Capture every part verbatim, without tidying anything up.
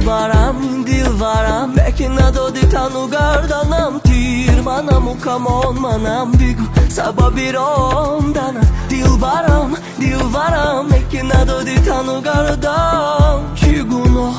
Dilbaram, dilbaram lekin nadodi tanu gardanam tir manam u kamon manam bigu sababirom dana Dilbaram, dilbaram lekin nadodi tanu gardam ki gunoh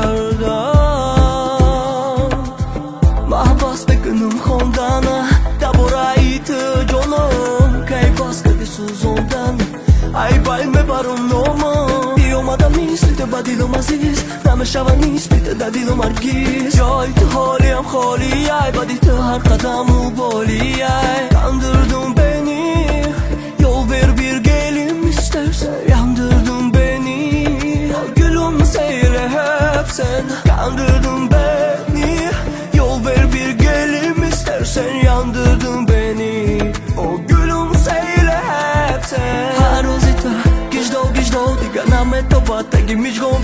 kardam Mahbas bekunum khondana daborait jonom kay baskadi suzondan ay balme barum nomo اومدم نیست بیت بدیلم عزیز نمیشون نیست بیت دلیلم هرگیز جای تو حالیم خالی ای بدی تو هر قدم و بالی ای kandırdın beni yol ver bir gelim istersen yandırdın beni o gülüm seyle hep sen kandırdın beni yol ver bir gelim istersen yandırdın beni o gülüm seyle hep sen her uzita gizdo gizdo diga name to bata gimiş gon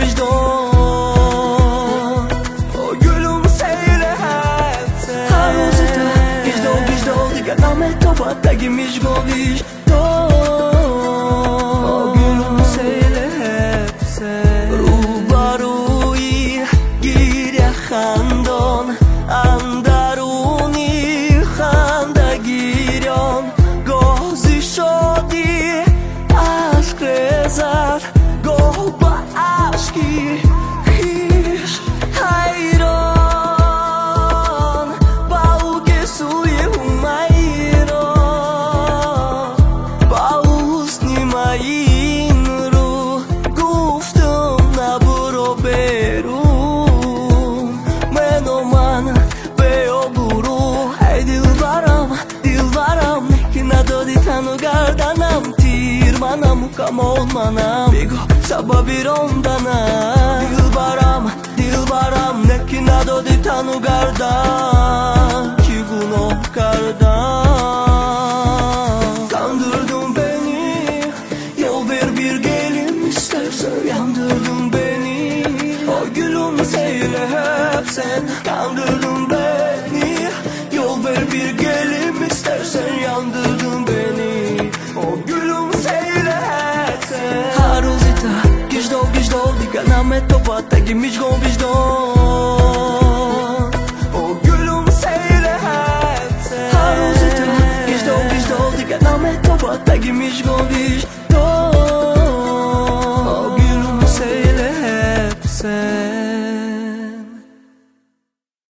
vicdan o gülüm seyle hep sen her uzita gizdo gizdo diga name to bata gimiş gon vicdan o gülüm seyle hep sen rubarui gir ya khandon andaruni khanda giryon gozi shodi aşk rezar goh ba aşki hiç hayran bau ke suye humayran bau husni mayin ru guftum na buro berum menoman beo buru hey dilbaram dilbaram lekin nadodi tanu gardanam tir manam u kamon manam bigu sababirom dana Dilbaram, dilbaram lekin nadodi tanu gardan ki gunoh kardam Kandırdın beni yol ver bir gelim istersen yandırdın beni o gülüm seyle hep sen kandırdın beni yol ver bir gelim istersen yandırdın beni o gülüm seyle hep sen her uzita gizdo gizdo diga name to bata gimiş gon vicdan o gülüm seyle hep sen her uzita gizdo gizdo diga name to bata gimiş gon vicdan o gülüm seyle hep sen